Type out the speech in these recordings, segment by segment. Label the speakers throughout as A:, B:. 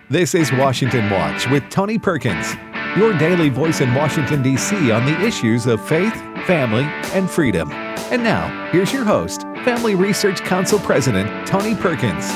A: This is Washington Watch with Tony Perkins, your daily voice in Washington, D.C. on the issues of faith, family, and freedom. And now, here's your host, Family Research Council President Tony Perkins.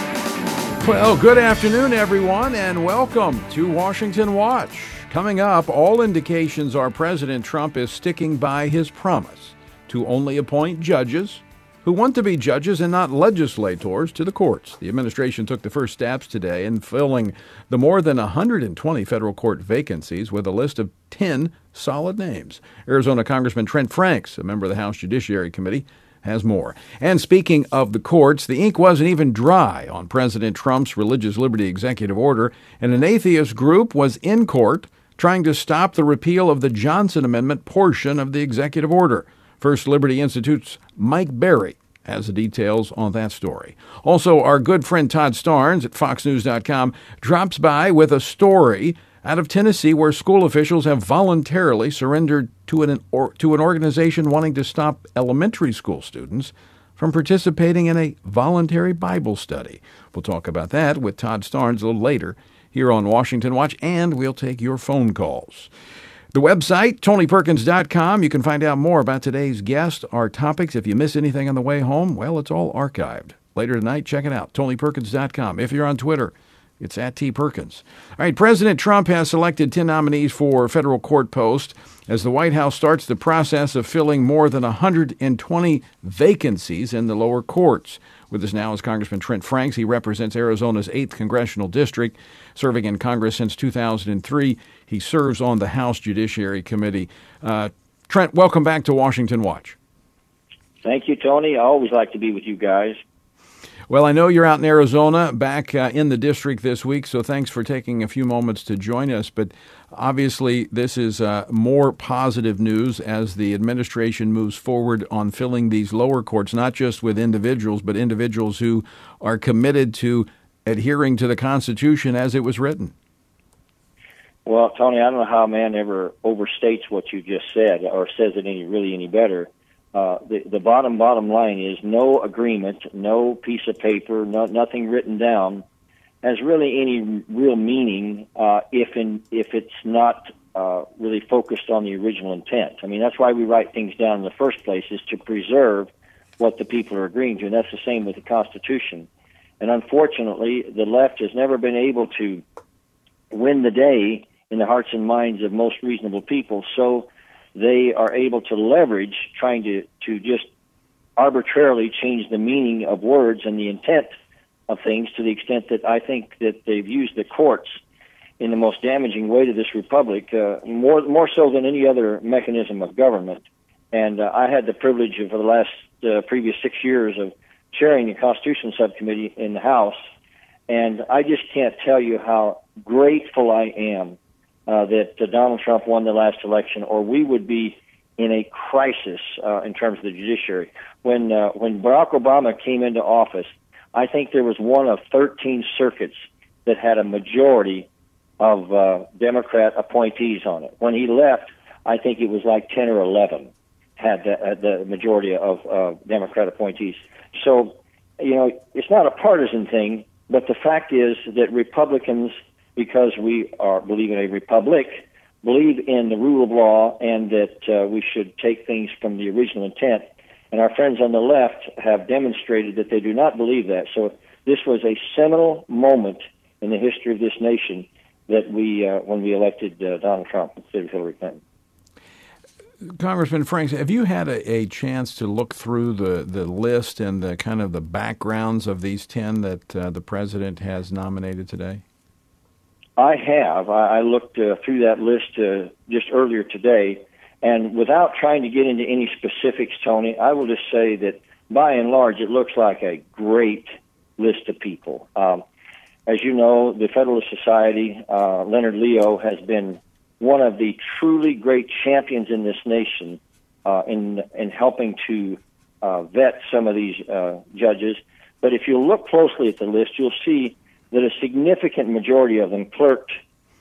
B: Well, good afternoon, everyone, and welcome to Washington Watch. Coming up, all indications are President Trump is sticking by his promise to only appoint judges who want to be judges and not legislators to the courts. The administration took the first steps today in filling the more than 120 federal court vacancies with a list of 10 solid names. Arizona Congressman Trent Franks, a member of the House Judiciary Committee, has more. And speaking of the courts, the ink wasn't even dry on President Trump's religious liberty executive order, and an atheist group was in court trying to stop the repeal of the Johnson Amendment portion of the executive order. First Liberty Institute's Mike Berry has the details on that story. Also, our good friend Todd Starnes at FoxNews.com drops by with a story out of Tennessee where school officials have voluntarily surrendered to an organization wanting to stop elementary school students from participating in a voluntary Bible study. We'll talk about that with Todd Starnes a little later here on Washington Watch, and we'll take your phone calls. The website, TonyPerkins.com. You can find out more about today's guest, our topics. If you miss anything on the way home, well, it's all archived. Later tonight, check it out, TonyPerkins.com. If you're on Twitter, it's at @TPerkins. All right, President Trump has selected 10 nominees for federal court posts as the White House starts the process of filling more than 120 vacancies in the lower courts. With us now is Congressman Trent Franks. He represents Arizona's 8th Congressional District, serving in Congress since 2003. He serves on the House Judiciary Committee. Trent, welcome back to Washington Watch.
C: Thank you, Tony. I always like to be with you guys.
B: Well, I know you're out in Arizona, back in the district this week, so thanks for taking a few moments to join us. But obviously, this is more positive news as the administration moves forward on filling these lower courts, not just with individuals, but individuals who are committed to adhering to the Constitution as it was written.
C: Well, Tony, I don't know how a man ever overstates what you just said or says it any better. The bottom line is no agreement, no piece of paper, nothing written down has really any real meaning if it's not really focused on the original intent. I mean, that's why we write things down in the first place, is to preserve what the people are agreeing to, and that's the same with the Constitution. And unfortunately, the left has never been able to win the day in the hearts and minds of most reasonable people, so they are able to leverage trying to just arbitrarily change the meaning of words and the intent of things, to the extent that I think that they've used the courts in the most damaging way to this republic, more so than any other mechanism of government. And I had the privilege of, for the last previous 6 years, of chairing the Constitution Subcommittee in the House, and I just can't tell you how grateful I am that Donald Trump won the last election, or we would be in a crisis in terms of the judiciary. When Barack Obama came into office, I think there was one of 13 circuits that had a majority of Democrat appointees on it. When he left, I think it was like 10 or 11 had the majority of Democrat appointees. So, you know, it's not a partisan thing, but the fact is that Republicans, because we believe in a republic, believe in the rule of law, and that we should take things from the original intent. And our friends on the left have demonstrated that they do not believe that. So this was a seminal moment in the history of this nation that when we elected Donald Trump instead of Hillary Clinton.
B: Congressman Franks, have you had a chance to look through the list and the kind of the backgrounds of these 10 that the president has nominated today?
C: I have. I looked through that list just earlier today, and without trying to get into any specifics, Tony, I will just say that by and large it looks like a great list of people. As you know, the Federalist Society, Leonard Leo, has been one of the truly great champions in this nation in helping to vet some of these judges. But if you look closely at the list, you'll see that a significant majority of them clerked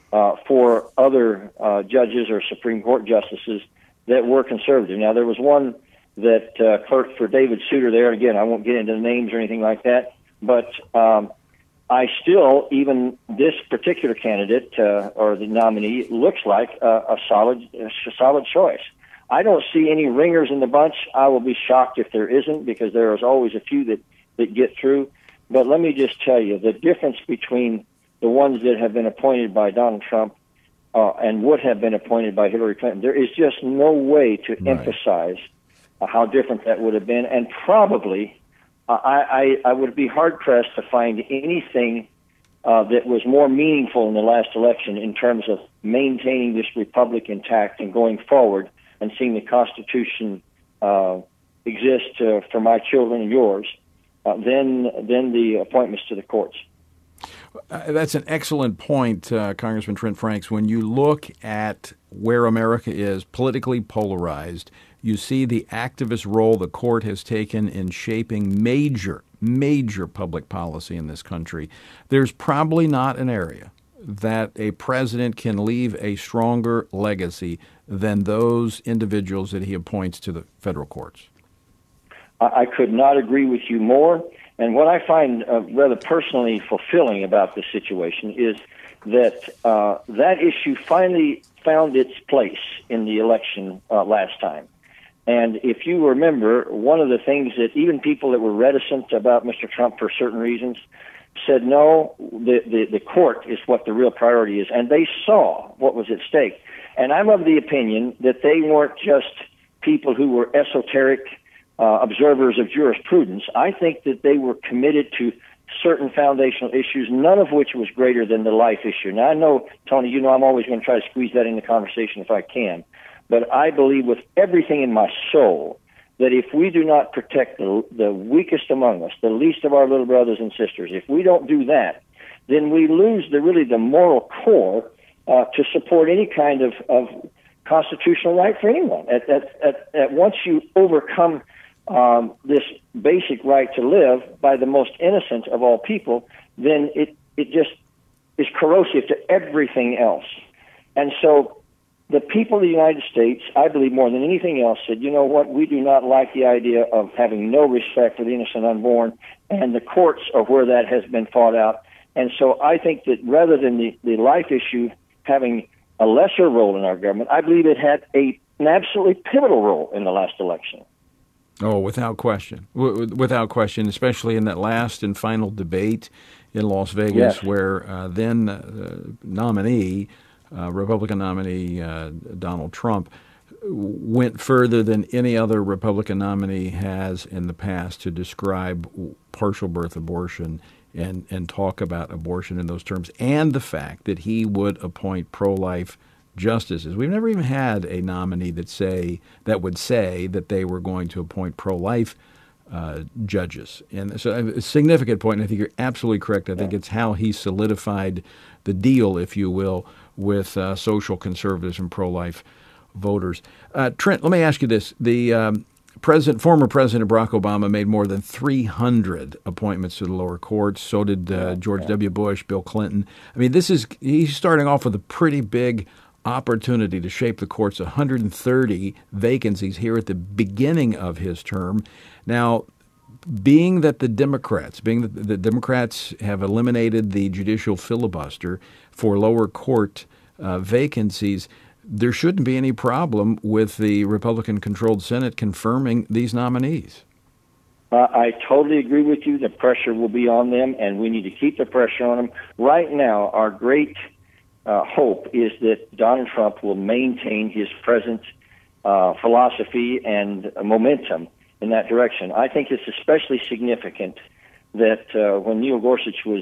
C: for other judges or Supreme Court justices that were conservative. Now, there was one that clerked for David Souter there. Again, I won't get into the names or anything like that, but I still, even this particular candidate or the nominee looks like a solid choice. I don't see any ringers in the bunch. I will be shocked if there isn't, because there is always a few that get through. But let me just tell you, the difference between the ones that have been appointed by Donald Trump and would have been appointed by Hillary Clinton, there is just no way to emphasize how different that would have been. And probably I would be hard-pressed to find anything that was more meaningful in the last election in terms of maintaining this republic intact and going forward and seeing the Constitution exist for my children and yours than the appointments to the courts.
B: That's an excellent point, Congressman Trent Franks. When you look at where America is politically polarized, you see the activist role the court has taken in shaping major public policy in this country. There's probably not an area that a president can leave a stronger legacy than those individuals that he appoints to the federal courts.
C: I could not agree with you more. And what I find rather personally fulfilling about this situation is that that issue finally found its place in the election last time. And if you remember, one of the things that even people that were reticent about Mr. Trump for certain reasons said, no, the court is what the real priority is. And they saw what was at stake. And I'm of the opinion that they weren't just people who were esoteric observers of jurisprudence. I think that they were committed to certain foundational issues, none of which was greater than the life issue. Now, I know, Tony, you know I'm always going to try to squeeze that in the conversation if I can. But I believe with everything in my soul that if we do not protect the weakest among us, the least of our little brothers and sisters, if we don't do that, then we lose the moral core to support any kind of constitutional right for anyone. At once you overcome this basic right to live by the most innocent of all people, then it just is corrosive to everything else. And so the people of the United States, I believe more than anything else, said, you know what, we do not like the idea of having no respect for the innocent unborn, and the courts are where that has been fought out. And so I think that rather than the life issue having a lesser role in our government, I believe it had an absolutely pivotal role in the last election.
B: Oh, without question. Without question, especially in that last and final debate in Las Vegas,
C: yes,
B: where then nominee, Republican nominee Donald Trump, went further than any other Republican nominee has in the past to describe partial birth abortion and talk about abortion in those terms, and the fact that he would appoint pro-life justices. We've never even had a nominee that would say that they were going to appoint pro-life judges. And so a significant point, and I think you're absolutely correct. I think it's how he solidified the deal, if you will, with social conservatives and pro-life voters. Trent, let me ask you this. The former President Barack Obama made more than 300 appointments to the lower courts. So did George W. Bush, Bill Clinton. I mean, he's starting off with a pretty big opportunity to shape the courts, 130 vacancies here at the beginning of his term. Now, being that the Democrats have eliminated the judicial filibuster for lower court vacancies, there shouldn't be any problem with the Republican-controlled Senate confirming these nominees.
C: I totally agree with you. The pressure will be on them, and we need to keep the pressure on them. Right now, our great hope is that Donald Trump will maintain his present philosophy and momentum in that direction. I think it's especially significant that when Neil Gorsuch was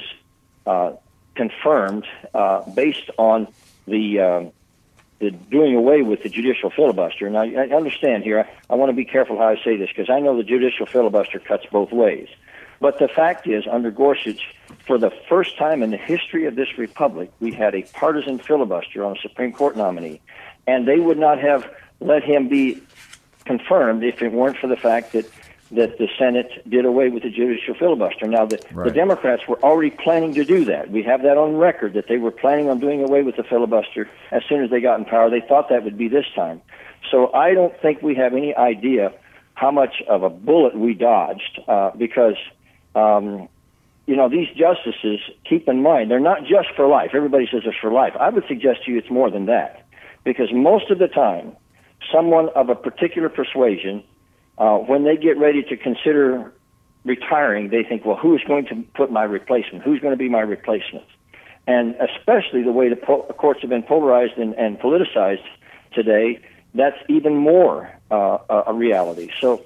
C: confirmed based on the doing away with the judicial filibuster. Now, I understand here, I want to be careful how I say this, because I know the judicial filibuster cuts both ways. But the fact is, under Gorsuch, for the first time in the history of this republic, we had a partisan filibuster on a Supreme Court nominee, and they would not have let him be confirmed if it weren't for the fact that the Senate did away with the judicial filibuster. Now, the Democrats were already planning to do that. We have that on record, that they were planning on doing away with the filibuster as soon as they got in power. They thought that would be this time. So I don't think we have any idea how much of a bullet we dodged because these justices, keep in mind, they're not just for life. Everybody says it's for life. I would suggest to you it's more than that, because most of the time, someone of a particular persuasion, when they get ready to consider retiring, they think, well, who's going to put my replacement? Who's going to be my replacement? And especially the way the courts have been polarized and politicized today, that's even more a reality. So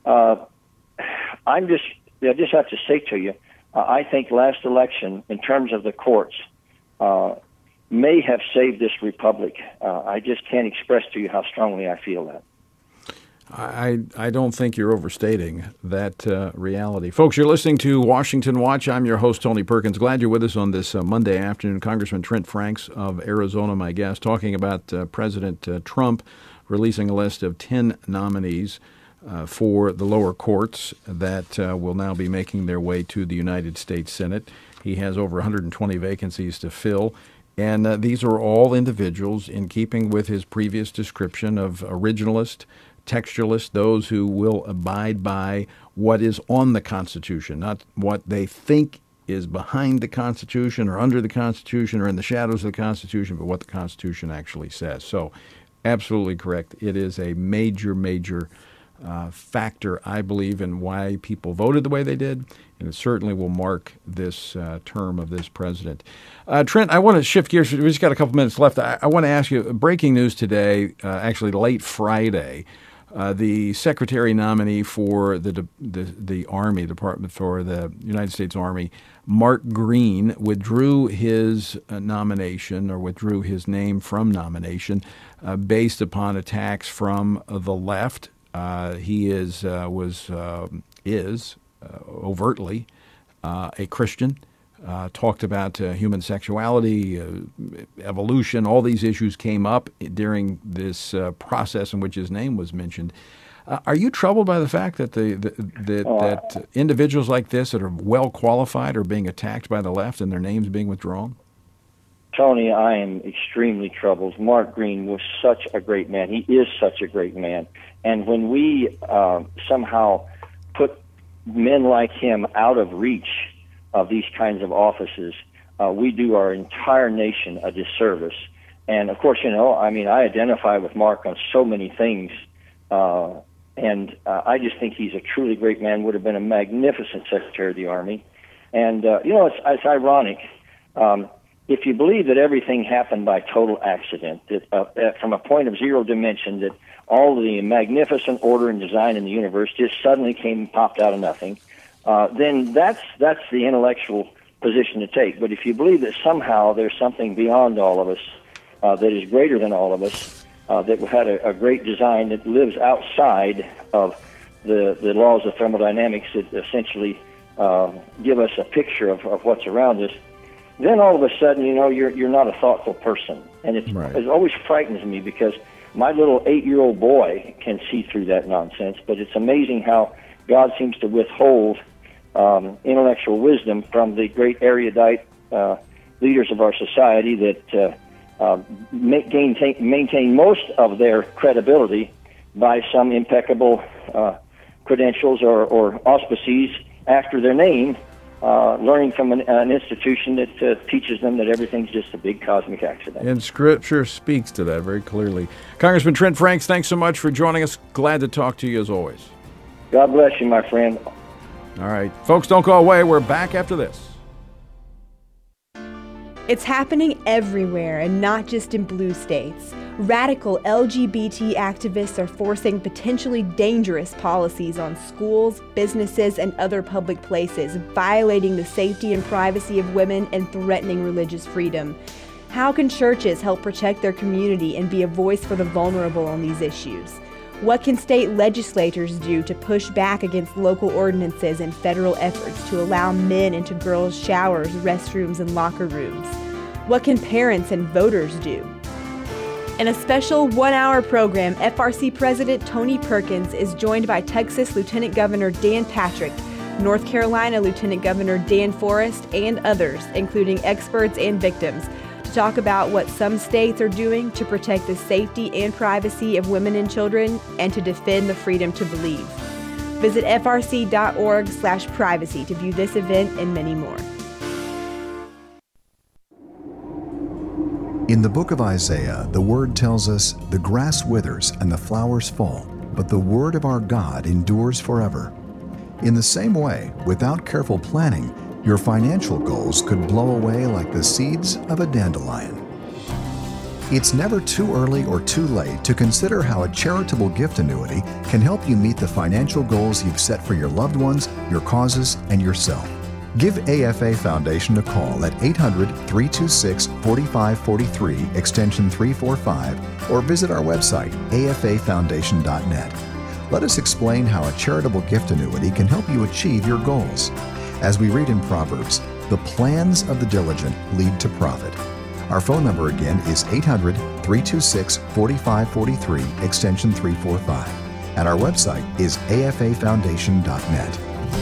C: I just have to say to you, I think last election, in terms of the courts, may have saved this republic. I just can't express to you how strongly I feel that.
B: I don't think you're overstating that reality. Folks, you're listening to Washington Watch. I'm your host, Tony Perkins. Glad you're with us on this Monday afternoon. Congressman Trent Franks of Arizona, my guest, talking about President Trump releasing a list of 10 nominees for the lower courts that will now be making their way to the United States Senate. He has over 120 vacancies to fill. And these are all individuals in keeping with his previous description of originalist, textualists, those who will abide by what is on the Constitution, not what they think is behind the Constitution or under the Constitution or in the shadows of the Constitution, but what the Constitution actually says. So absolutely correct. It is a major, major factor, I believe, in why people voted the way they did, and it certainly will mark this term of this president. Trent, I want to shift gears. We've just got a couple minutes left. I want to ask you, breaking news today, actually late Friday, the secretary nominee for the Army Department for the United States Army, Mark Green, withdrew his nomination or withdrew his name from nomination based upon attacks from the left. He is overtly a Christian. Talked about human sexuality, evolution. All these issues came up during this process in which his name was mentioned. Are you troubled by the fact that that individuals like this that are well qualified are being attacked by the left and their names being withdrawn?
C: Tony, I am extremely troubled. Mark Green was such a great man. He is such a great man. And when we somehow put men like him out of reach of these kinds of offices, we do our entire nation a disservice. And of course, I identify with Mark on so many things, and I just think he's a truly great man, would have been a magnificent Secretary of the Army. And, it's ironic. If you believe that everything happened by total accident, that from a point of zero dimension, that all the magnificent order and design in the universe just suddenly popped out of nothing, then that's the intellectual position to take. But if you believe that somehow there's something beyond all of us that is greater than all of us, that had a great design that lives outside of the laws of thermodynamics that essentially give us a picture of what's around us, then all of a sudden, you're not a thoughtful person. And it always frightens me because my little 8-year-old boy can see through that nonsense, but it's amazing how God seems to withhold intellectual wisdom from the great erudite leaders of our society that maintain most of their credibility by some impeccable credentials or auspices after their name, learning from an institution that teaches them that everything's just a big cosmic accident.
B: And Scripture speaks to that very clearly. Congressman Trent Franks, thanks so much for joining us. Glad to talk to you as always.
C: God bless you, my friend.
B: All right. Folks, don't go away. We're back after this.
D: It's happening everywhere and not just in blue states. Radical LGBT activists are forcing potentially dangerous policies on schools, businesses, and other public places, violating the safety and privacy of women and threatening religious freedom. How can churches help protect their community and be a voice for the vulnerable on these issues? What can state legislators do to push back against local ordinances and federal efforts to allow men into girls' showers, restrooms, and locker rooms? What can parents and voters do? In a special 1-hour program, FRC President Tony Perkins is joined by Texas Lieutenant Governor Dan Patrick, North Carolina Lieutenant Governor Dan Forest, and others, including experts and victims, to talk about what some states are doing to protect the safety and privacy of women and children and to defend the freedom to believe. Visit frc.org/privacy to view this event and many more.
E: In the book of Isaiah, the word tells us, "The grass withers and the flowers fall, but the word of our God endures forever." In the same way, without careful planning, your financial goals could blow away like the seeds of a dandelion. It's never too early or too late to consider how a charitable gift annuity can help you meet the financial goals you've set for your loved ones, your causes, and yourself. Give AFA Foundation a call at 800-326-4543, extension 345, or visit our website, afafoundation.net. Let us explain how a charitable gift annuity can help you achieve your goals. As we read in Proverbs, the plans of the diligent lead to profit. Our phone number again is 800-326-4543, extension 345. And our website is afafoundation.net.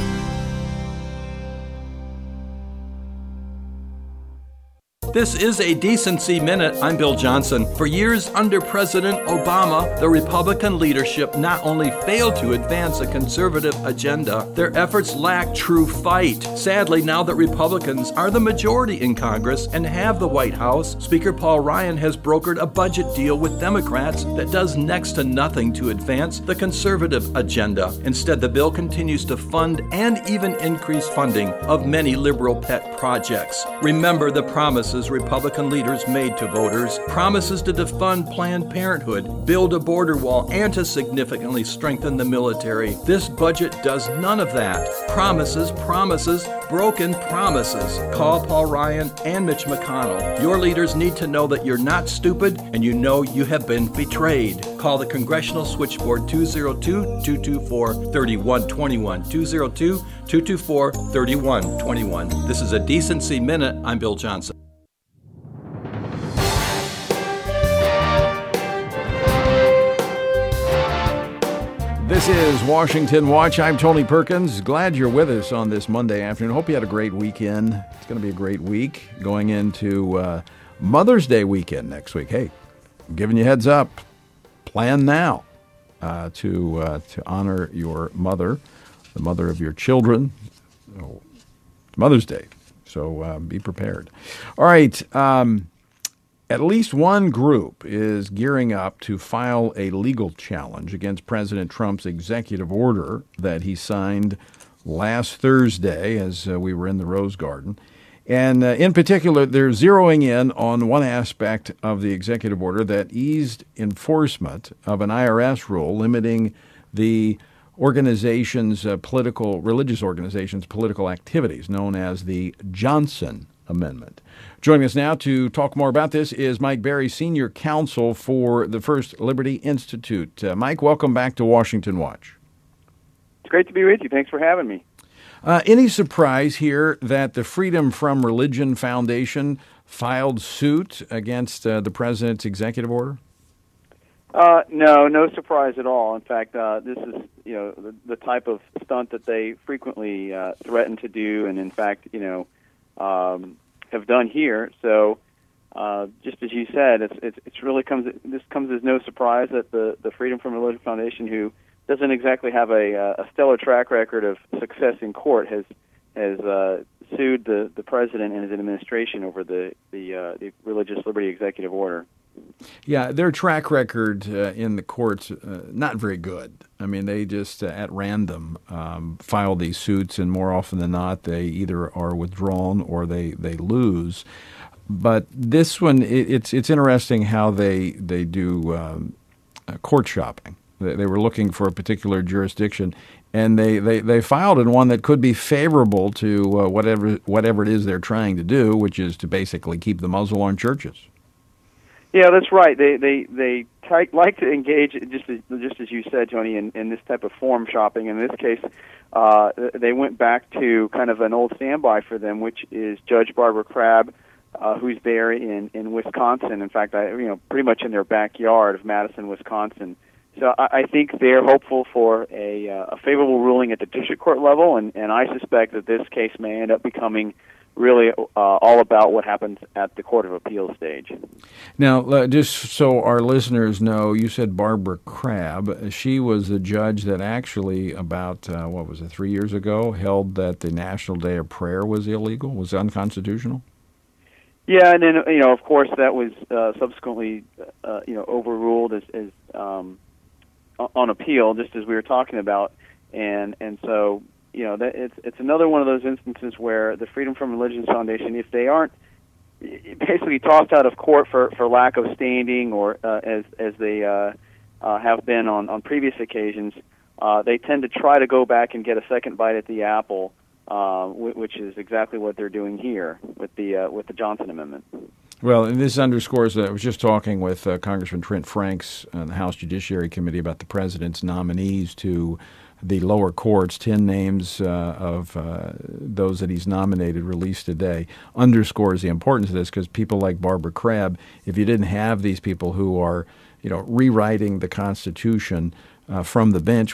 F: This is a Decency Minute. I'm Bill Johnson. For years under President Obama, the Republican leadership not only failed to advance a conservative agenda, their efforts lacked true fight. Sadly, now that Republicans are the majority in Congress and have the White House, Speaker Paul Ryan has brokered a budget deal with Democrats that does next to nothing to advance the conservative agenda. Instead, the bill continues to fund and even increase funding of many liberal pet projects. Remember the promises Republican leaders made to voters, promises to defund Planned Parenthood, build a border wall, and to significantly strengthen the military. This budget does none of that. Promises, broken promises. Call Paul Ryan and Mitch McConnell. Your leaders need to know that you're not stupid and you know you have been betrayed. Call the Congressional Switchboard 202-224-3121. 202-224-3121. This is a Decency Minute. I'm Bill Johnson.
B: This is Washington Watch. I'm Tony Perkins. Glad you're with us on this Monday afternoon. Hope you had a great weekend. It's going to be a great week going into Mother's Day weekend next week. Hey, I'm giving you heads up. Plan now to honor your mother, the mother of your children. Oh, it's Mother's Day, so be prepared. All right. At least one group is gearing up to file a legal challenge against President Trump's executive order that he signed last Thursday as we were in the Rose Garden. And in particular, they're zeroing in on one aspect of the executive order that eased enforcement of an IRS rule limiting the religious organizations' political activities, known as the Johnson Amendment. Joining us now to talk more about this is Mike Berry, Senior Counsel for the First Liberty Institute. Mike, welcome back to Washington Watch.
G: It's great to be with you. Thanks for having me.
B: Any surprise here that the Freedom from Religion Foundation filed suit against the president's executive order?
G: No surprise at all. In fact, this is the type of stunt that they frequently threaten to do, and in fact, have done here. So, just as you said, it's really comes as no surprise that the Freedom from Religion Foundation, who doesn't exactly have a stellar track record of success in court, has sued the president and his administration over the Religious Liberty Executive Order.
B: Yeah, their track record in the courts, not very good. I mean, they just at random file these suits, and more often than not, they either are withdrawn or they lose. But this one, it's interesting how they do court shopping. They were looking for a particular jurisdiction, and they filed in one that could be favorable to whatever it is they're trying to do, which is to basically keep the muzzle on churches.
G: Yeah, that's right. They like to engage, just as you said, Tony, in this type of form shopping. In this case, they went back to kind of an old standby for them, which is Judge Barbara Crabb, who's there in Wisconsin. In fact, pretty much in their backyard of Madison, Wisconsin. So I think they're hopeful for a favorable ruling at the district court level, and I suspect that this case may end up becoming really all about what happens at the Court of Appeals stage.
B: Now, just so our listeners know, you said Barbara Crabb. She was the judge that actually about, 3 years ago, held that the National Day of Prayer was illegal, was unconstitutional?
G: Yeah, and then, of course, that was subsequently, overruled as on appeal, just as we were talking about. And so, it's another one of those instances where the Freedom from Religion Foundation, if they aren't basically tossed out of court for lack of standing, or as they have been on previous occasions, they tend to try to go back and get a second bite at the apple, which is exactly what they're doing here with the Johnson Amendment.
B: Well, and this underscores that I was just talking with Congressman Trent Franks on the House Judiciary Committee about the president's nominees to the lower courts. 10 names of those that he's nominated released today underscores the importance of this, because people like Barbara Crabb, if you didn't have these people who are rewriting the Constitution from the bench,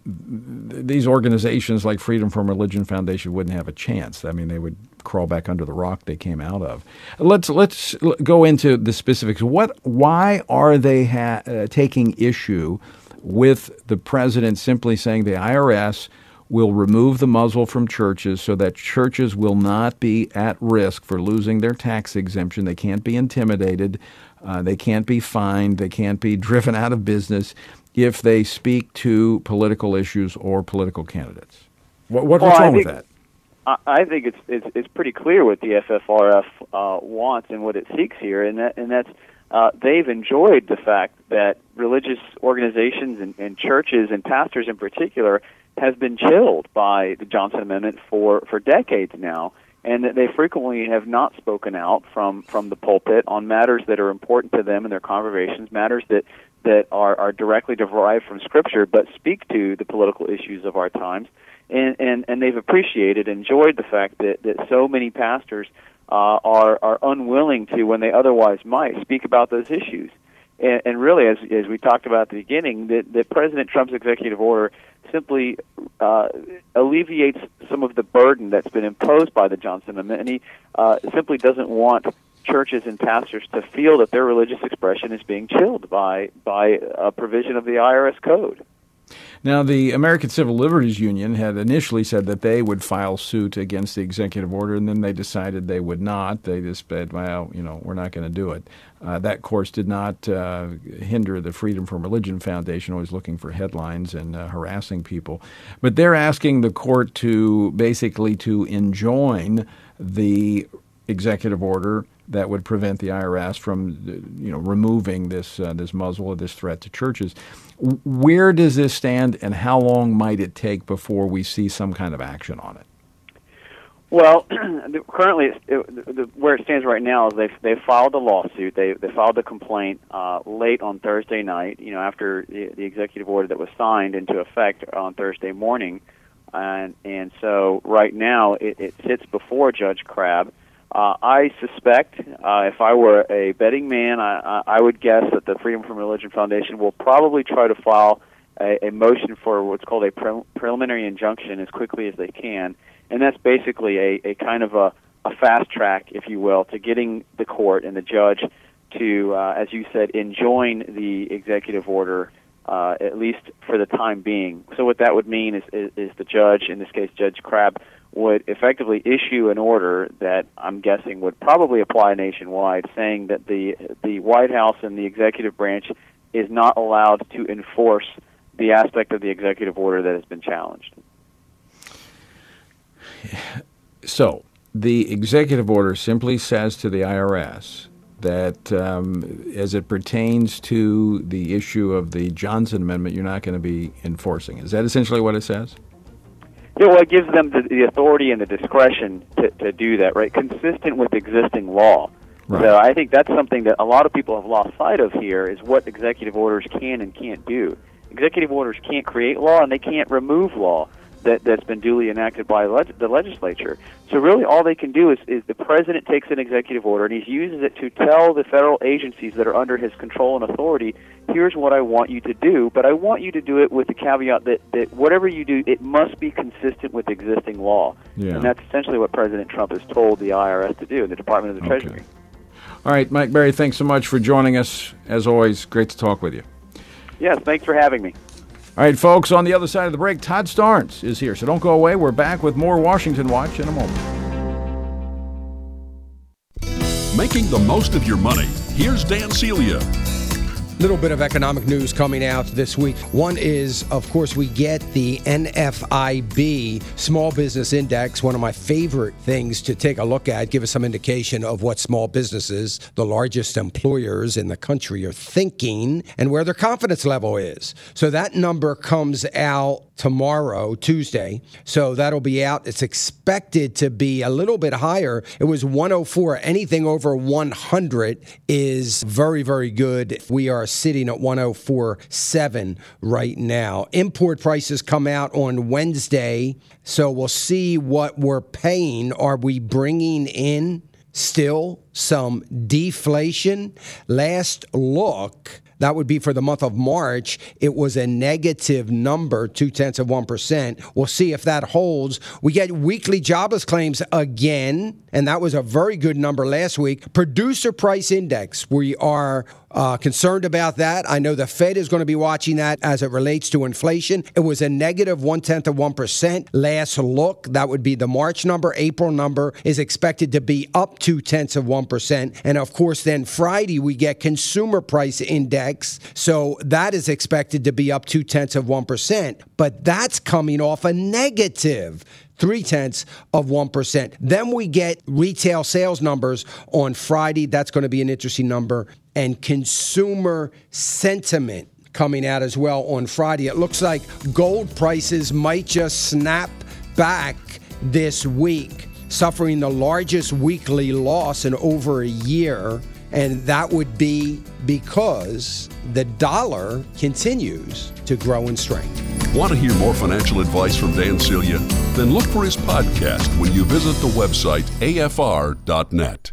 B: these organizations like Freedom from Religion Foundation wouldn't have a chance. I mean, they would crawl back under the rock they came out of. Let's go into the specifics. Why are they taking issue with the president simply saying the IRS will remove the muzzle from churches so that churches will not be at risk for losing their tax exemption? They can't be intimidated. They can't be fined. They can't be driven out of business if they speak to political issues or political candidates. What's wrong with that?
G: I think it's pretty clear what the FFRF wants and what it seeks here, and that's they've enjoyed the fact that religious organizations and churches and pastors in particular have been chilled by the Johnson Amendment for decades now, and that they frequently have not spoken out from the pulpit on matters that are important to them and their congregations, matters that are directly derived from Scripture, but speak to the political issues of our times. And they've appreciated, enjoyed the fact that so many pastors are unwilling to, when they otherwise might, speak about those issues. And really, as we talked about at the beginning, that President Trump's executive order simply alleviates some of the burden that's been imposed by the Johnson Amendment, and he simply doesn't want churches and pastors to feel that their religious expression is being chilled by a provision of the IRS code.
B: Now, the American Civil Liberties Union had initially said that they would file suit against the executive order, and then they decided they would not. They just said, well, we're not going to do it. That, of course, did not hinder the Freedom from Religion Foundation, always looking for headlines and harassing people. But they're asking the court to basically to enjoin the executive order that would prevent the IRS from, removing this muzzle or this threat to churches. Where does this stand, and how long might it take before we see some kind of action on it?
G: Well, currently, where it stands right now is they filed a lawsuit. They filed a complaint late on Thursday night, after the executive order that was signed into effect on Thursday morning, and so right now it sits before Judge Crabb. I suspect, if I were a betting man, I would guess that the Freedom from Religion Foundation will probably try to file a motion for what's called a preliminary injunction as quickly as they can, and that's basically a kind of a fast track, if you will, to getting the court and the judge to, as you said, enjoin the executive order, at least for the time being. So what that would mean is the judge, in this case Judge Crabb, would effectively issue an order that I'm guessing would probably apply nationwide, saying that the White House and the executive branch is not allowed to enforce the aspect of the executive order that has been challenged.
B: So the executive order simply says to the IRS that as it pertains to the issue of the Johnson Amendment, you're not going to be enforcing. Is that essentially what it says?
G: Yeah, well, it gives them the authority and the discretion to do that, right, consistent with existing law. Right. So I think that's something that a lot of people have lost sight of here, is what executive orders can and can't do. Executive orders can't create law, and they can't remove law. that's been duly enacted by the legislature. So really all they can do is the president takes an executive order and he uses it to tell the federal agencies that are under his control and authority, here's what I want you to do, but I want you to do it with the caveat that whatever you do, it must be consistent with existing law.
B: Yeah.
G: And that's essentially what President Trump has told the IRS to do, the Department of the Treasury.
B: All right, Mike Berry, thanks so much for joining us. As always, great to talk with you.
G: Yes, thanks for having me.
B: All right, folks, on the other side of the break, Todd Starnes is here. So don't go away. We're back with more Washington Watch in a moment.
H: Making the most of your money. Here's Dan Celia.
I: Little bit of economic news coming out this week. One is, of course, we get the NFIB Small Business Index, one of my favorite things to take a look at, give us some indication of what small businesses, the largest employers in the country, are thinking and where their confidence level is. So that number comes out tomorrow, Tuesday. So that'll be out. It's expected to be a little bit higher. It was 104. Anything over 100 is very, very good. We are sitting at 104.7 right now. Import prices come out on Wednesday. So we'll see what we're paying. Are we bringing in still some deflation? Last look, that would be for the month of March. It was a negative number, 0.2%. We'll see if that holds. We get weekly jobless claims again, and that was a very good number last week. Producer price index, we are concerned about that. I know the Fed is going to be watching that as it relates to inflation. It was a negative 0.1%. Last look, that would be the March number. April number is expected to be up 0.2%. And of course, then Friday, we get consumer price index. So that is expected to be up 0.2%. But that's coming off a negative 0.3%. Then we get retail sales numbers on Friday. That's going to be an interesting number. And consumer sentiment coming out as well on Friday. It looks like gold prices might just snap back this week, suffering the largest weekly loss in over a year. And that would be because the dollar continues to grow in strength.
H: Want to hear more financial advice from Dan Celia? Then look for his podcast when you visit the website afr.net.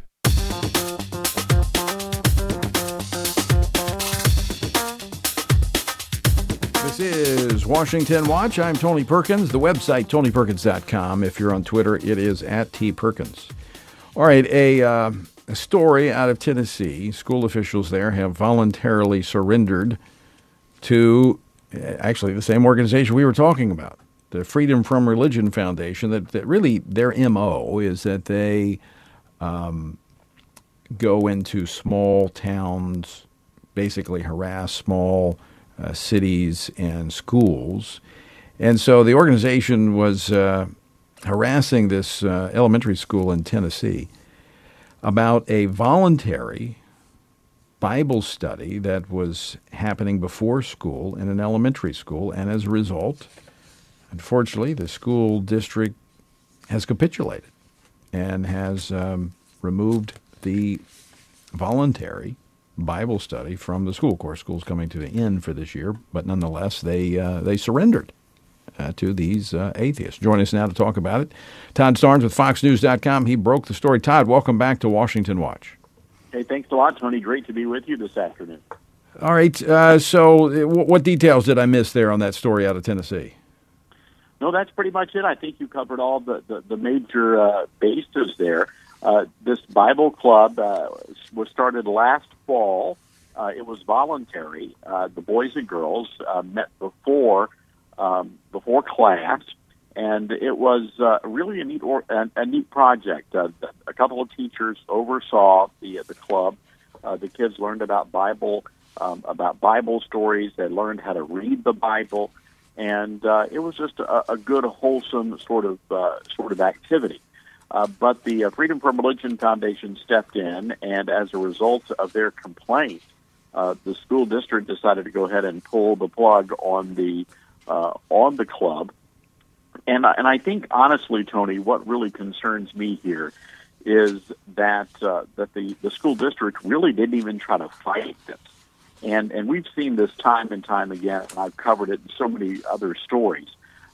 B: This is Washington Watch. I'm Tony Perkins. The website, tonyperkins.com. If you're on Twitter, it is @tperkins. All right, a story out of Tennessee. School officials there have voluntarily surrendered to actually the same organization we were talking about, the Freedom from Religion Foundation, that really their MO is that they go into small towns, basically harass small cities and schools. And so the organization was harassing this elementary school in Tennessee about a voluntary Bible study that was happening before school in an elementary school. And as a result, unfortunately, the school district has capitulated and has removed the voluntary Bible study from the school. Of course, school's coming to the end for this year, but nonetheless, they surrendered to these atheists. Join us now to talk about it. Todd Starnes with FoxNews.com. He broke the story. Todd, welcome back to Washington Watch.
J: Hey, thanks a lot, Tony. Great to be with you this afternoon.
B: All right. So what details did I miss there on that story out of Tennessee?
J: No, that's pretty much it. I think you covered all the major bases there. This Bible club was started last fall. It was voluntary. The boys and girls met before class, and it was really a neat project. A couple of teachers oversaw the club. The kids learned about Bible stories. They learned how to read the Bible, and it was just a good, wholesome sort of activity. But the Freedom from Religion Foundation stepped in, and as a result of their complaint, the school district decided to go ahead and pull the plug on the club. And I think, honestly, Tony, what really concerns me here is that the school district really didn't even try to fight this. And we've seen this time and time again, and I've covered it in so many other stories.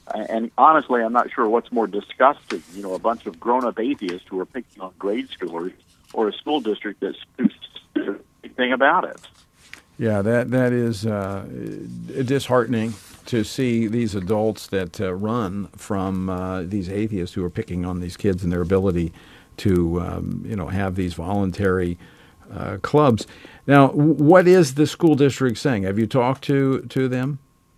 J: And honestly, I'm not sure what's more disgusting, a bunch of grown-up atheists who are picking on grade schoolers or a school district that's anything about it.
B: Yeah, that is disheartening to see these adults that run from these atheists who are picking on these kids and their ability to, have these voluntary clubs. Now, what is the school district saying? Have you talked to them?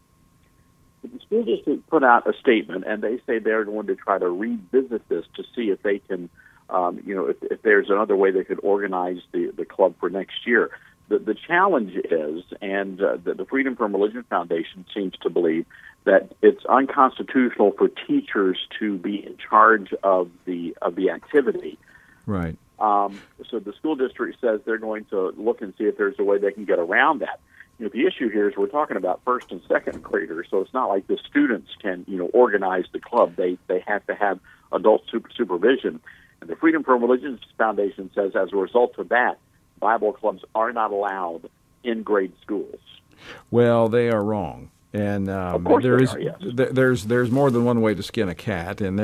J: The school district put out a statement, and they say they're going to try to revisit this to see if they can, if there's another way they could organize the club for next year. The challenge is, and the Freedom from Religion Foundation seems to believe, that it's unconstitutional for teachers to be in charge of the activity.
B: Right.
J: So the school district says they're going to look and see if there's a way they can get around that. The issue here is we're talking about first and second graders, so it's not like the students can, organize the club. They have to have adult supervision. And the Freedom from Religion Foundation says as a result of that, Bible clubs are not allowed in grade schools.
B: Well, they are wrong. And
J: of course
B: there's more than one way to skin a cat, and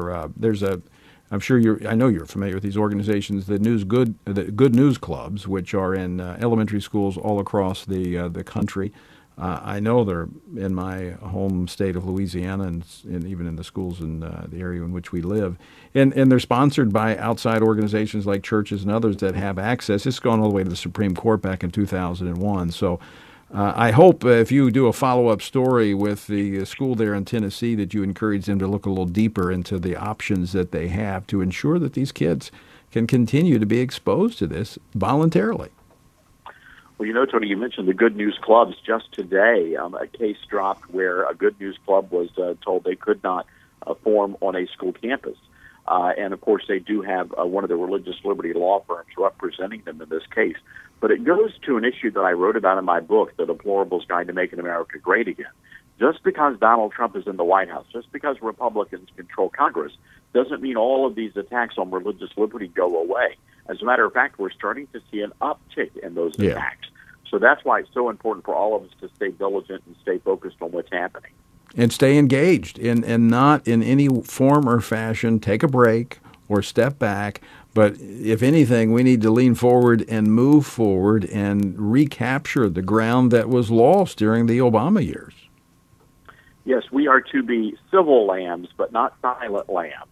B: I'm sure I know you're familiar with these organizations, the Good News Clubs, which are in elementary schools all across the country. I know they're in my home state of Louisiana and even in the schools in the area in which we live. And they're sponsored by outside organizations like churches and others that have access. It's gone all the way to the Supreme Court back in 2001. So I hope if you do a follow-up story with the school there in Tennessee that you encourage them to look a little deeper into the options that they have to ensure that these kids can continue to be exposed to this voluntarily.
J: Well, Tony, you mentioned the Good News Clubs. Just today, a case dropped where a Good News Club was told they could not form on a school campus. And, of course, they do have one of the religious liberty law firms representing them in this case. But it goes to an issue that I wrote about in my book, The Deplorables Guide to Making America Great Again. Just because Donald Trump is in the White House, just because Republicans control Congress, doesn't mean all of these attacks on religious liberty go away. As a matter of fact, we're starting to see an uptick in those attacks. So that's why it's so important for all of us to stay diligent and stay focused on what's happening.
B: And stay engaged and not in any form or fashion take a break or step back. But if anything, we need to lean forward and move forward and recapture the ground that was lost during the Obama years.
J: Yes, we are to be civil lambs, but not silent lambs.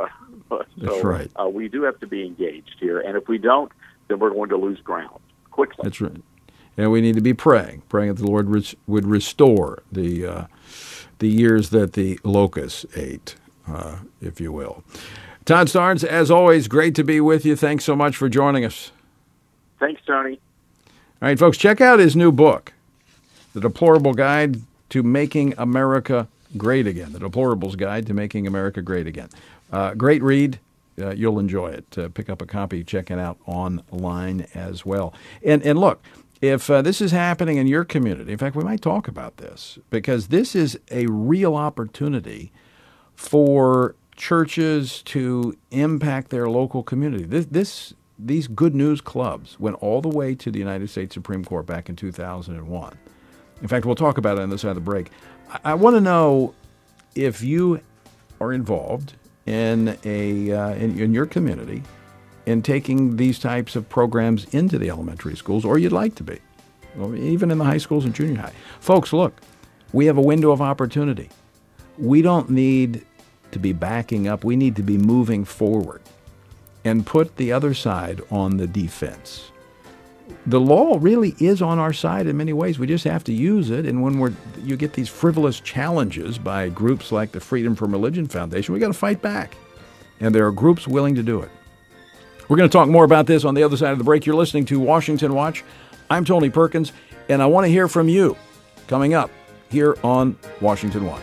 B: That's right.
J: We do have to be engaged here. And if we don't, then we're going to lose ground quickly.
B: That's right. And we need to be praying that the Lord would restore the years that the locusts ate, if you will. Todd Starnes, as always, great to be with you. Thanks so much for joining us.
J: Thanks, Tony.
B: All right, folks, check out his new book, The Deplorable Guide to Making America Great Again. The Deplorables Guide to Making America Great Again. Great read. You'll enjoy it. Pick up a copy. Check it out online as well. And look, if this is happening in your community, in fact, we might talk about this because this is a real opportunity for churches to impact their local community. These Good News Clubs went all the way to the United States Supreme Court back in 2001. In fact, we'll talk about it on this side of the break. I want to know if you are involved in in your community in taking these types of programs into the elementary schools, or you'd like to be, or even in the high schools and junior high. Folks, look, we have a window of opportunity. We don't need to be backing up. We need to be moving forward and put the other side on the defense. The law really is on our side in many ways. We just have to use it. And when you get these frivolous challenges by groups like the Freedom from Religion Foundation, we got to fight back. And there are groups willing to do it. We're going to talk more about this on the other side of the break. You're listening to Washington Watch. I'm Tony Perkins, and I want to hear from you coming up here on Washington Watch.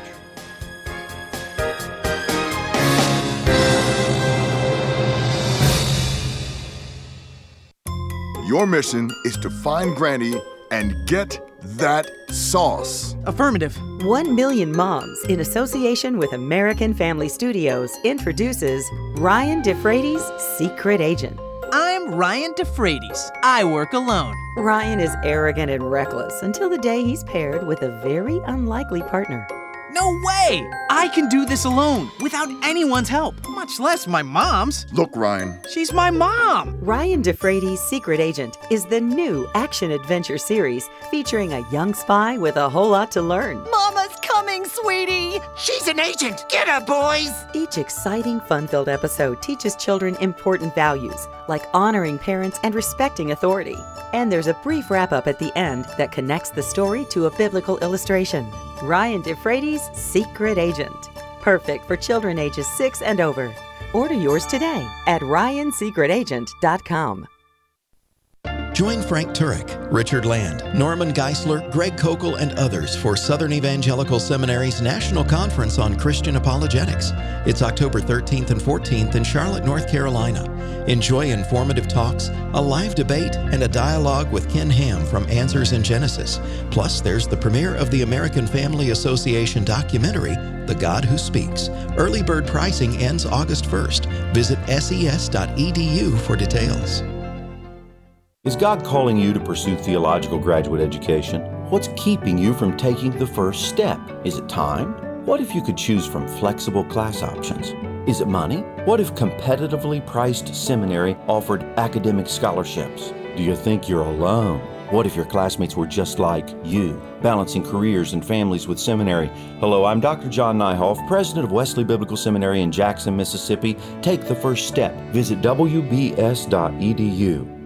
K: Your mission is to find Granny and get that sauce.
L: Affirmative.
M: 1 Million Moms, in association with American Family Studios, introduces Ryan DeFrades' Secret Agent.
L: I'm Ryan DeFrades. I work alone.
M: Ryan is arrogant and reckless until the day he's paired with a very unlikely partner.
L: No way! I can do this alone, without anyone's help, much less my mom's.
K: Look, Ryan.
L: She's my mom!
M: Ryan DeFrady's Secret Agent is the new action-adventure series featuring a young spy with a whole lot to learn.
N: Mama's coming, sweetie! She's an agent! Get her, boys!
M: Each exciting, fun-filled episode teaches children important values, like honoring parents and respecting authority. And there's a brief wrap-up at the end that connects the story to a biblical illustration. Ryan DeFrady's Secret Agent. Perfect for children ages 6 and over. Order yours today at ryansecretagent.com.
O: Join Frank Turek, Richard Land, Norman Geisler, Greg Kokel, and others for Southern Evangelical Seminary's National Conference on Christian Apologetics. It's October 13th and 14th in Charlotte, North Carolina. Enjoy informative talks, a live debate, and a dialogue with Ken Ham from Answers in Genesis. Plus, there's the premiere of the American Family Association documentary, The God Who Speaks. Early bird pricing ends August 1st. Visit ses.edu for details.
P: Is God calling you to pursue theological graduate education? What's keeping you from taking the first step? Is it time? What if you could choose from flexible class options? Is it money? What if competitively priced seminary offered academic scholarships? Do you think you're alone? What if your classmates were just like you, balancing careers and families with seminary? Hello, I'm Dr. John Nyhoff, president of Wesley Biblical Seminary in Jackson, Mississippi. Take the first step. Visit wbs.edu.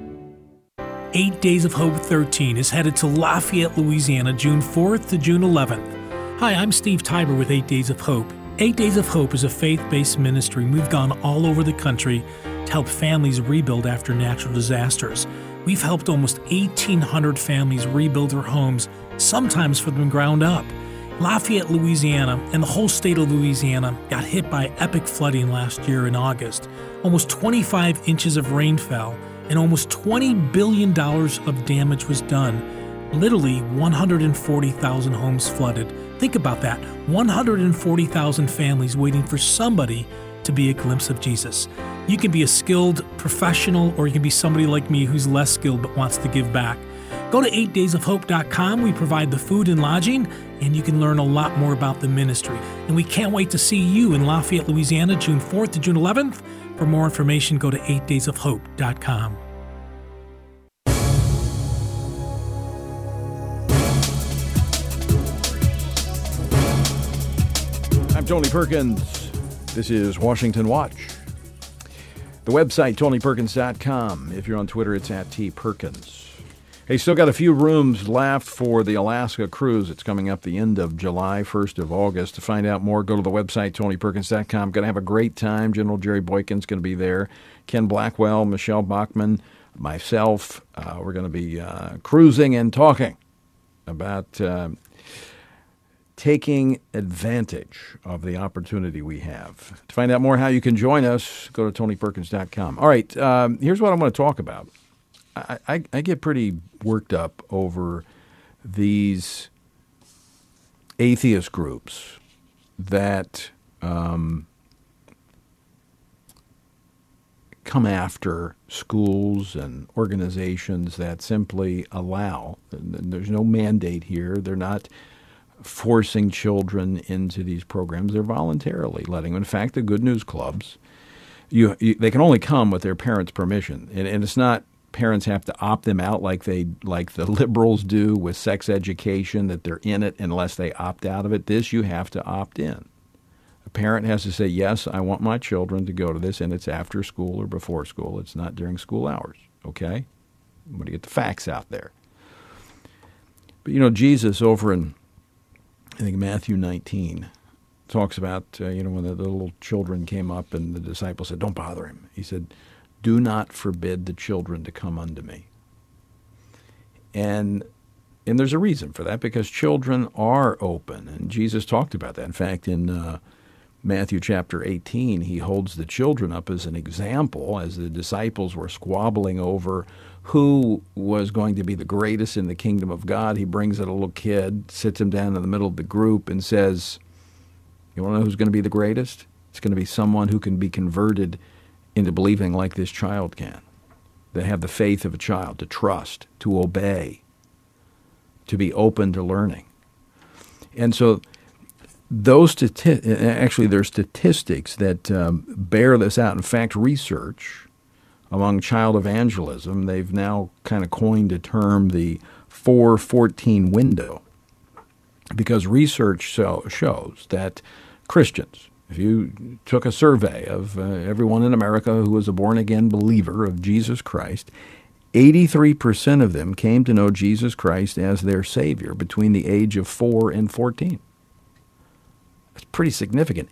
Q: 8 Days of Hope 13 is headed to Lafayette, Louisiana, June 4th to June 11th. Hi, I'm Steve Tiber with 8 Days of Hope. 8 Days of Hope is a faith-based ministry. We've gone all over the country to help families rebuild after natural disasters. We've helped almost 1,800 families rebuild their homes, sometimes from the ground up. Lafayette, Louisiana, and the whole state of Louisiana got hit by epic flooding last year in August. Almost 25 inches of rain fell, and almost $20 billion of damage was done. Literally 140,000 homes flooded. Think about that, 140,000 families waiting for somebody to be a glimpse of Jesus. You can be a skilled professional, or you can be somebody like me who's less skilled but wants to give back. Go to 8daysofhope.com. We provide the food and lodging, and you can learn a lot more about the ministry. And we can't wait to see you in Lafayette, Louisiana, June 4th to June 11th. For more information, go to 8daysofhope.com.
B: I'm Tony Perkins. This is Washington Watch. The website, TonyPerkins.com. If you're on Twitter, it's @TPerkins. Hey, still got a few rooms left for the Alaska cruise. It's coming up the end of July, 1st of August. To find out more, go to the website, TonyPerkins.com. Going to have a great time. General Jerry Boykin's going to be there. Ken Blackwell, Michelle Bachman, myself. We're going to be cruising and talking about taking advantage of the opportunity we have. To find out more how you can join us, go to TonyPerkins.com. All right, here's what I want to talk about. I get pretty worked up over these atheist groups that come after schools and organizations that simply allow, and there's no mandate here, they're not forcing children into these programs, they're voluntarily letting them. In fact, the Good News Clubs, they can only come with their parents' permission, and it's not parents have to opt them out like the liberals do with sex education, that they're in it unless they opt out of it. This, you have to opt in. A parent has to say, yes, I want my children to go to this, and it's after school or before school. It's not during school hours, okay? I'm going to get the facts out there. But, Jesus over in, I think, Matthew 19 talks about, when the little children came up and the disciples said, don't bother him. He said, do not forbid the children to come unto me. And there's a reason for that, because children are open, and Jesus talked about that. In fact, in Matthew chapter 18, he holds the children up as an example as the disciples were squabbling over who was going to be the greatest in the kingdom of God. He brings out a little kid, sits him down in the middle of the group, and says, you want to know who's going to be the greatest? It's going to be someone who can be converted into believing like this child can. They have the faith of a child, to trust, to obey, to be open to learning. And so Actually, there's statistics that bear this out. In fact, research among child evangelism, they've now kind of coined a term, the 4-14 window, because research shows that Christians, if you took a survey of everyone in America who was a born-again believer of Jesus Christ, 83% of them came to know Jesus Christ as their Savior between the age of 4 and 14. That's pretty significant.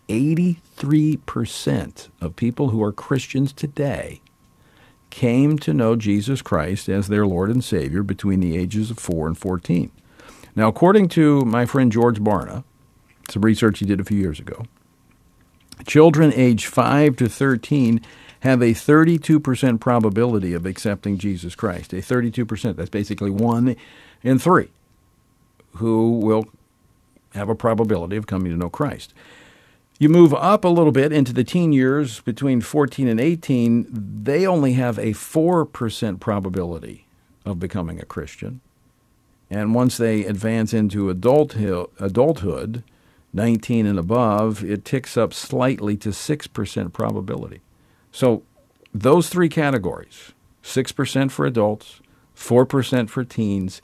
B: 83% of people who are Christians today came to know Jesus Christ as their Lord and Savior between the ages of 4 and 14. Now, according to my friend George Barna, some research he did a few years ago, children age 5 to 13 have a 32% probability of accepting Jesus Christ. A 32%. That's basically 1 in 3 who will have a probability of coming to know Christ. You move up a little bit into the teen years, between 14 and 18, they only have a 4% probability of becoming a Christian. And once they advance into adulthood, 19 and above, it ticks up slightly to 6% probability. So those three categories, 6% for adults, 4% for teens,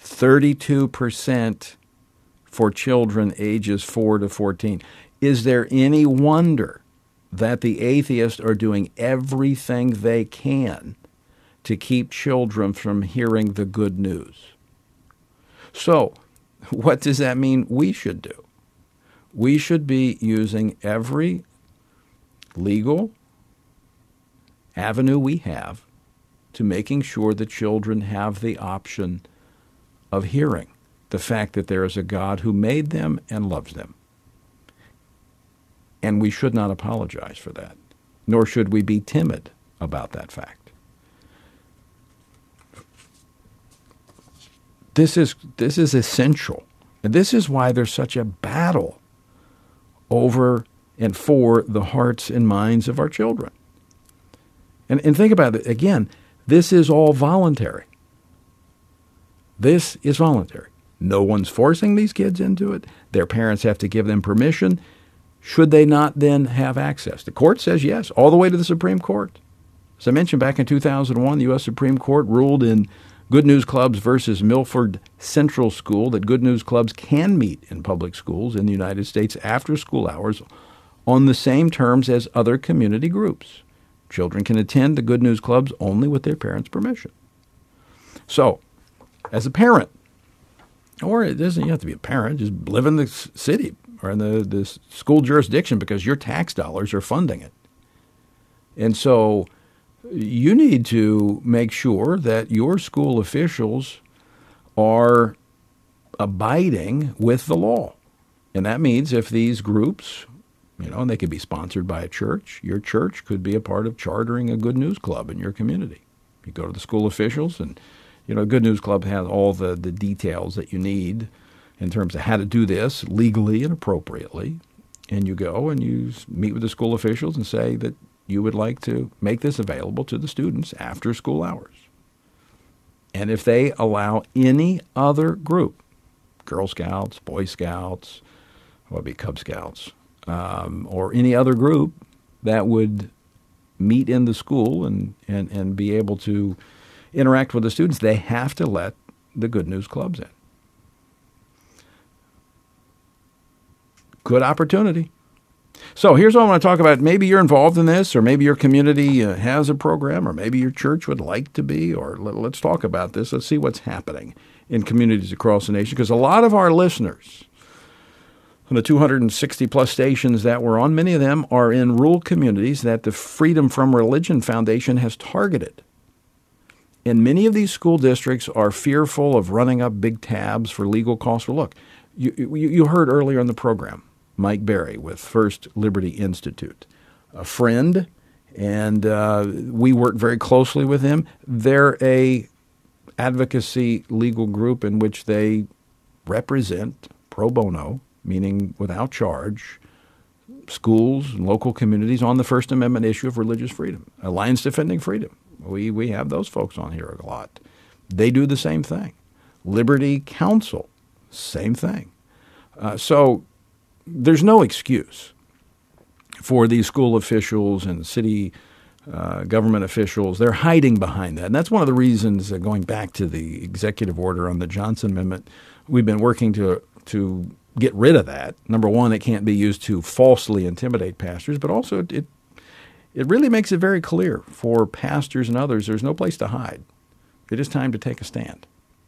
B: 32% for children ages 4 to 14. Is there any wonder that the atheists are doing everything they can to keep children from hearing the good news? So, what does that mean we should do? We should be using every legal avenue we have to making sure that children have the option of hearing the fact that there is a God who made them and loves them. And we should not apologize for that, nor should we be timid about that fact. This is essential. And this is why there's such a battle over and for the hearts and minds of our children. And think about it, again, this is all voluntary. This is voluntary. No one's forcing these kids into it. Their parents have to give them permission. Should they not then have access? The court says yes, all the way to the Supreme Court. As I mentioned, back in 2001, the U.S. Supreme Court ruled in Good News Clubs versus Milford Central School that Good News Clubs can meet in public schools in the United States after school hours on the same terms as other community groups. Children can attend the Good News Clubs only with their parents' permission. So, as a parent, or it doesn't, you have to be a parent, just live in the city or in the school jurisdiction because your tax dollars are funding it. And so you need to make sure that your school officials are abiding with the law. And that means if these groups, and they could be sponsored by a church, your church could be a part of chartering a Good News Club in your community. You go to the school officials and, Good News Club has all the details that you need in terms of how to do this legally and appropriately. And you go and you meet with the school officials and say that you would like to make this available to the students after school hours. And if they allow any other group, Girl Scouts, Boy Scouts, maybe Cub Scouts, or any other group that would meet in the school and be able to interact with the students, they have to let the Good News Clubs in. Good opportunity. So here's what I want to talk about. Maybe you're involved in this, or maybe your community has a program, or maybe your church would like to be, or let's talk about this. Let's see what's happening in communities across the nation, because a lot of our listeners, the 260-plus stations that we're on, many of them are in rural communities that the Freedom From Religion Foundation has targeted. And many of these school districts are fearful of running up big tabs for legal costs. Well, look, you heard earlier in the program, Mike Berry with First Liberty Institute, a friend, and we work very closely with him. They're a advocacy legal group in which they represent pro bono, meaning without charge, schools and local communities on the First Amendment issue of religious freedom. Alliance Defending Freedom. We have those folks on here a lot. They do the same thing. Liberty Counsel, same thing. So there's no excuse for these school officials and city government officials. They're hiding behind that. And that's one of the reasons, going back to the executive order on the Johnson Amendment, we've been working to get rid of that. Number one, it can't be used to falsely intimidate pastors, but also it really makes it very clear for pastors and others there's no place to hide. It is time to take a stand.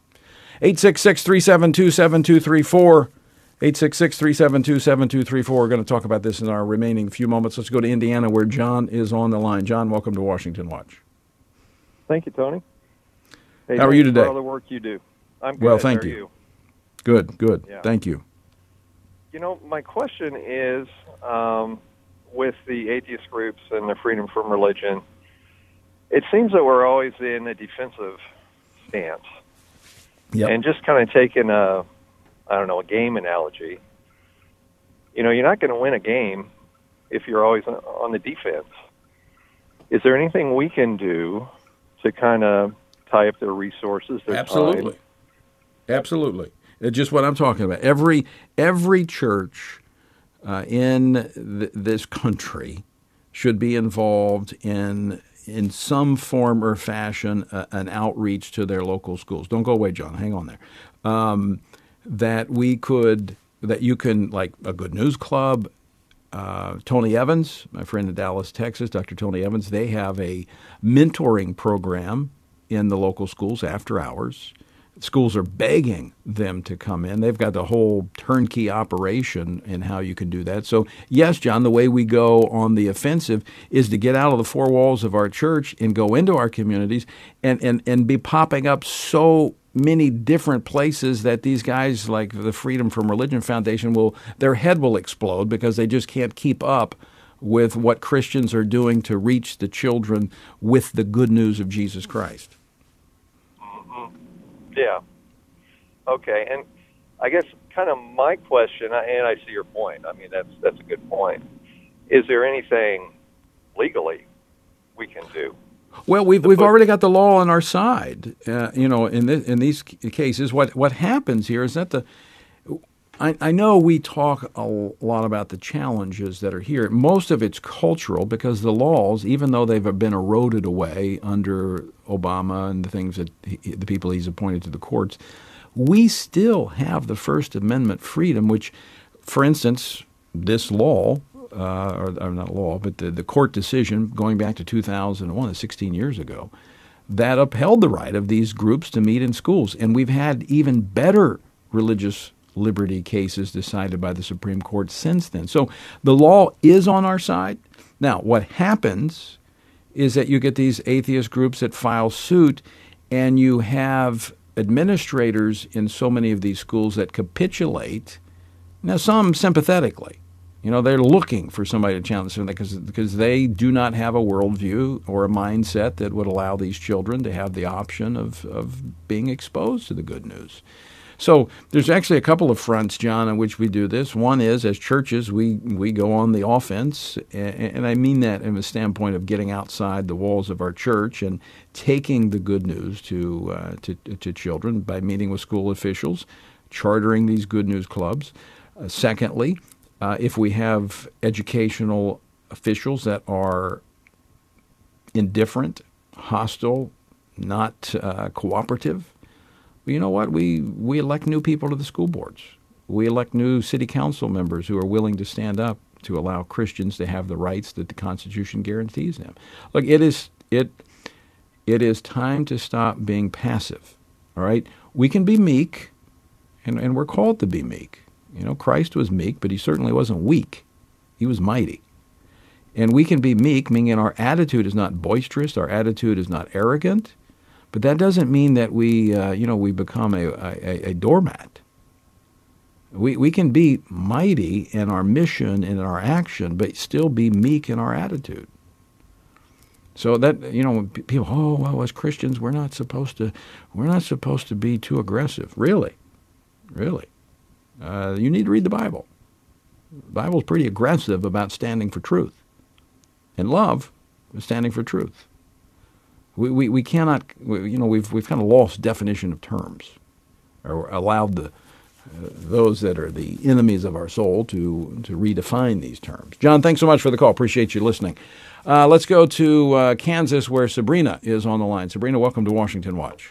B: 866-372-7234. 866-372-7234. We're going to talk about this in our remaining few moments. Let's go to Indiana, where John is on the line. John, welcome to Washington Watch.
R: Thank you, Tony. Hey,
B: how are you today?
R: For all the work you do. I'm good.
B: Well, thank
R: How are
B: you. Good.
R: Yeah.
B: Thank you.
R: You know, my question is, with the atheist groups and the freedom from religion, it seems that we're always in a defensive stance.
B: Yep.
R: And just kind of taking a game analogy, you know, you're not going to win a game if you're always on the defense. Is there anything we can do to kind of tie up their resources, their
B: Absolutely.
R: time?
B: Absolutely. It's just what I'm talking about. Every church in this country should be involved in some form or fashion an outreach to their local schools. Don't go away, John. Hang on there. That you can, like a Good News Club, Tony Evans, my friend in Dallas, Texas, Dr. Tony Evans, they have a mentoring program in the local schools after hours. Schools are begging them to come in. They've got the whole turnkey operation in how you can do that. So, yes, John, the way we go on the offensive is to get out of the four walls of our church and go into our communities and be popping up so many different places that these guys like the Freedom from Religion Foundation their head will explode because they just can't keep up with what Christians are doing to reach the children with the good news of Jesus Christ.
R: Yeah. Okay. And I guess kind of my question, and I see your point. I mean, that's a good point. Is there anything legally we can do?
B: Well, we've already got the law on our side. In these cases, what happens here is that I know we talk a lot about the challenges that are here. Most of it's cultural because the laws, even though they've been eroded away under Obama and the things that the people he's appointed to the courts, we still have the First Amendment freedom, which, for instance, this law, or not law, but the court decision going back to 2001, 16 years ago, that upheld the right of these groups to meet in schools. And we've had even better religious liberty cases decided by the Supreme Court since then. So the law is on our side. Now, what happens is that you get these atheist groups that file suit, and you have administrators in so many of these schools that capitulate, now some sympathetically. You know, they're looking for somebody to challenge them because they do not have a worldview or a mindset that would allow these children to have the option of being exposed to the good news. So there's actually a couple of fronts, John, on which we do this. One is, as churches, we go on the offense, and I mean that in the standpoint of getting outside the walls of our church and taking the good news to children by meeting with school officials, chartering these good news clubs. Secondly, if we have educational officials that are indifferent, hostile, not cooperative, you know what? We elect new people to the school boards. We elect new city council members who are willing to stand up to allow Christians to have the rights that the Constitution guarantees them. Look, it is time to stop being passive. All right, we can be meek, and we're called to be meek. You know, Christ was meek, but he certainly wasn't weak. He was mighty. And we can be meek, meaning our attitude is not boisterous, our attitude is not arrogant. But that doesn't mean that we become a doormat. We can be mighty in our mission and in our action, but still be meek in our attitude. So that, when people, as Christians, we're not supposed to be too aggressive. Really. You need to read the Bible. The Bible's pretty aggressive about standing for truth, and love is standing for truth. We cannot, we've kind of lost definition of terms, or allowed those that are the enemies of our soul to redefine these terms. John, thanks so much for the call. Appreciate you listening. Let's go to Kansas, where Sabrina is on the line. Sabrina, welcome to Washington Watch.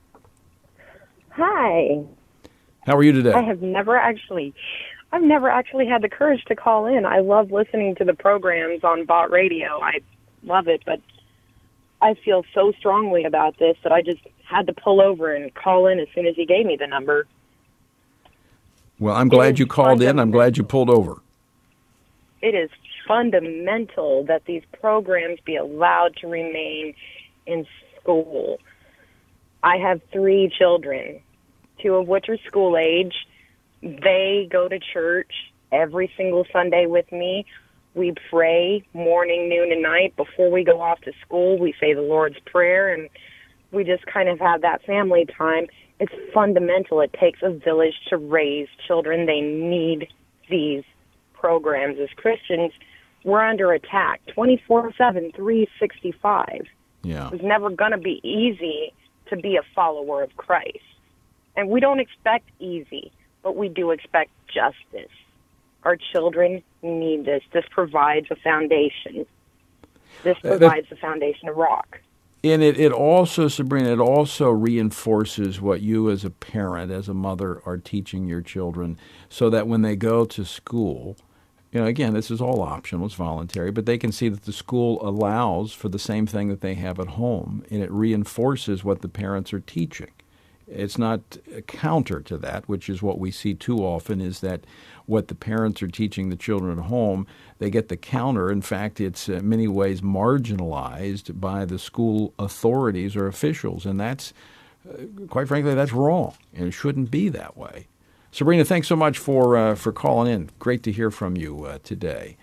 S: Hi.
B: How are you today?
S: I've never actually had the courage to call in. I love listening to the programs on Bot Radio. I love it, but I feel so strongly about this that I just had to pull over and call in as soon as he gave me the number.
B: Well, I'm glad you called in. I'm glad you pulled over.
S: It is fundamental that these programs be allowed to remain in school. I have 3 children, 2 of which are school age. They go to church every single Sunday with me. We pray morning, noon, and night before we go off to school. We say the Lord's Prayer, and we just kind of have that family time. It's fundamental. It takes a village to raise children. They need these programs. As Christians, we're under attack 24/7, 365.
B: Yeah.
S: It's never going to be easy to be a follower of Christ. And we don't expect easy, but we do expect justice. Our children need this. This provides a foundation. This provides a foundation of rock.
B: And it also, Sabrina, it also reinforces what you as a parent, as a mother, are teaching your children, so that when they go to school, again, this is all optional, it's voluntary, but they can see that the school allows for the same thing that they have at home, and it reinforces what the parents are teaching. It's not a counter to that, which is what we see too often, is that what the parents are teaching the children at home, they get the counter. In fact, it's in many ways marginalized by the school authorities or officials, and that's, quite frankly, that's wrong, and it shouldn't be that way. Sabrina, thanks so much for calling in. Great to hear from you today.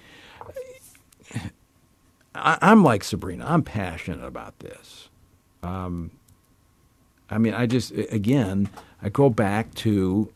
B: I'm like Sabrina. I'm passionate about this. I go back to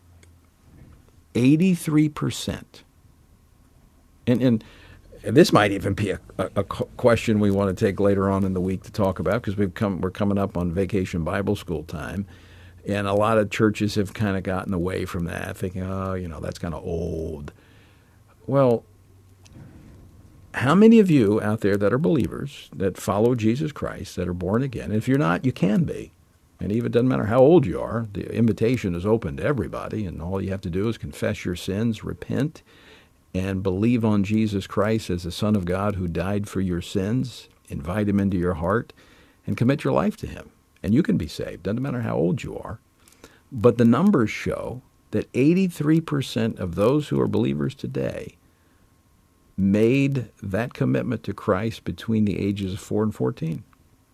B: 83%. And this might even be a question we want to take later on in the week to talk about, because we're coming up on Vacation Bible School time. And a lot of churches have kind of gotten away from that, thinking, that's kind of old. Well, how many of you out there that are believers, that follow Jesus Christ, that are born again? And if you're not, you can be. And even, it doesn't matter how old you are, the invitation is open to everybody, and all you have to do is confess your sins, repent, and believe on Jesus Christ as the Son of God who died for your sins, invite him into your heart, and commit your life to him. And you can be saved. Doesn't matter how old you are. But the numbers show that 83% of those who are believers today made that commitment to Christ between the ages of 4 and 14.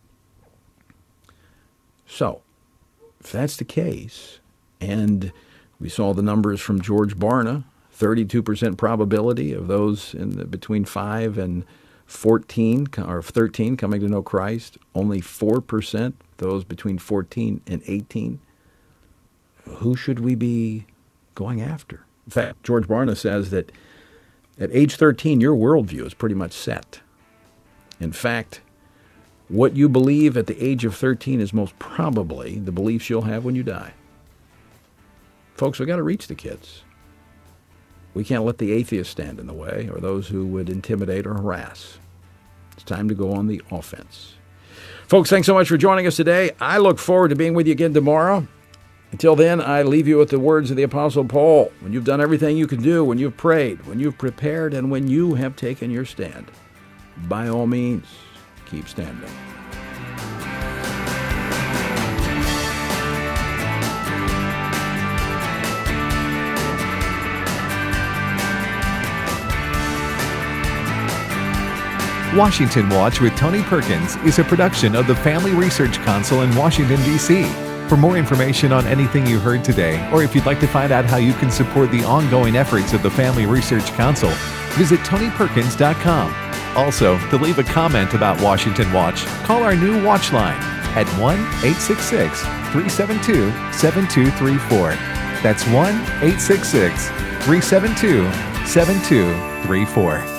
B: So, if that's the case, and we saw the numbers from George Barna, 32% probability of those between 5 and 14 or 13 coming to know Christ, only 4% those between 14 and 18. Who should we be going after? In fact, George Barna says that at age 13, your worldview is pretty much set. In fact, what you believe at the age of 13 is most probably the beliefs you'll have when you die. Folks, we've got to reach the kids. We can't let the atheists stand in the way, or those who would intimidate or harass. It's time to go on the offense. Folks, thanks so much for joining us today. I look forward to being with you again tomorrow. Until then, I leave you with the words of the Apostle Paul. When you've done everything you can do, when you've prayed, when you've prepared, and when you have taken your stand, by all means, keep standing.
A: Washington Watch with Tony Perkins is a production of the Family Research Council in Washington, D.C. For more information on anything you heard today, or if you'd like to find out how you can support the ongoing efforts of the Family Research Council, visit TonyPerkins.com. Also, to leave a comment about Washington Watch, call our new Watch line at 1-866-372-7234. That's 1-866-372-7234.